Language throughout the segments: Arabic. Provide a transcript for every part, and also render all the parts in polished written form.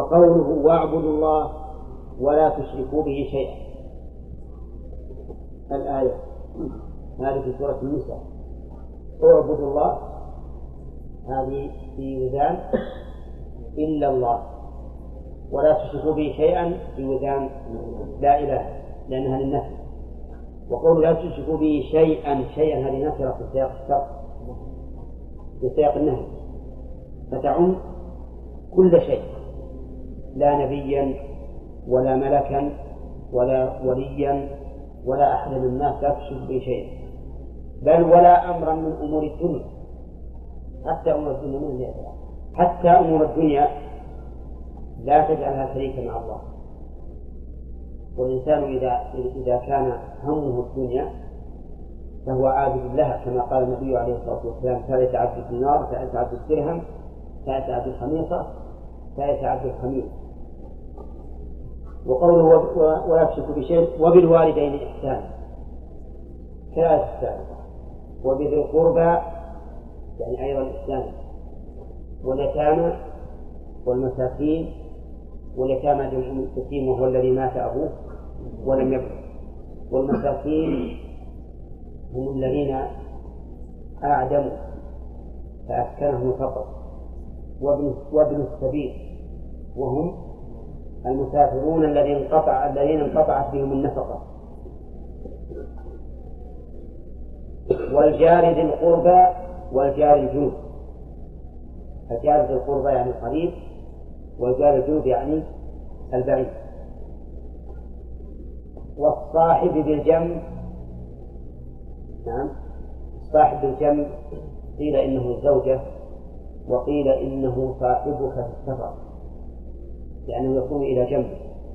وقوله واعبدوا الله ولا تشركوا به شيئا، الآية هذه في سورة النساء، اعبدوا الله هذه في وزان إلا الله، ولا تشركوا به شيئا في وزان لا إله لأنها للنفي. وقول لا تشركوا به شيئا هذه نكرة في سياق الشرط في سياق النهي، فتعم كل شيء، لا نبيا ولا ملكا ولا وليا ولا أحد من الناس لا تشرك به شيئا، بل ولا أمرا من أمور الدنيا، حتى أمور الدنيا من الإعتراف، حتى أمور الدنيا لا تجعلها شريكا مع الله. والإنسان إذا كان همه الدنيا فهو عابد لها، كما قال النبي عليه الصلاة والسلام: ثالث عبد الدينار، ثالث عبد الدرهم، ثالث عبد الخميصة، ثالث عبد الخميس. وقوله ولا تشركوا بشيء وبالوالدين إحسانا كالآية السابقة، وبذي القربى يعني أيضا إحسانا، واليتامى والمساكين، واليتامى جمع اليتيم وهو الذي مات أبوه ولم يبلغ، والمساكين هم الذين أعدموا فأسكنهم الفقر، وابن السبيل وهم المسافرون الذين انقطعت بهم النفقة، والجار ذي القربى والجار الجنوب. الجار ذي القربى يعني القريب، والجار الجنوب يعني البعيد. والصاحب بالجنب، نعم الصاحب بالجنب قيل إنه الزوجة، وقيل إنه صاحبك في السفر لأنه يكون إلى جنبه.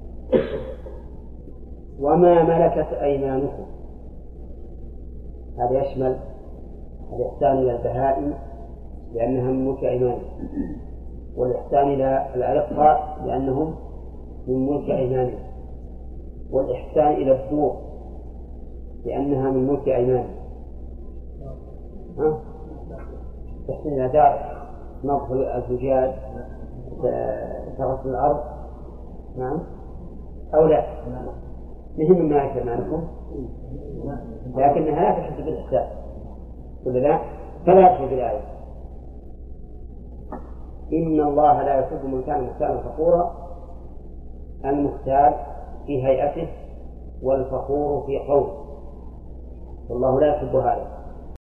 وما ملكت أيمانكم، هذا يشمل الإحسان إلى البهائم لأنها من ملك أيمانهم، والإحسان إلى الأرقاء لأنهم من ملك أيمانهم، والإحسان إلى الدور لأنها من ملك أيمانهم. تحسن إلى دار نظف الزجاج، تغسل الأرض، نعم أو لا، مهم ما أيمانكم، لكنها لا تحس بالإحسان ولا لا، فلا يدخل بالآية. إن الله لا يحب من كان مختالا فخورا، المختال في هيئته والفخور في قوله، والله لا يحب هذا.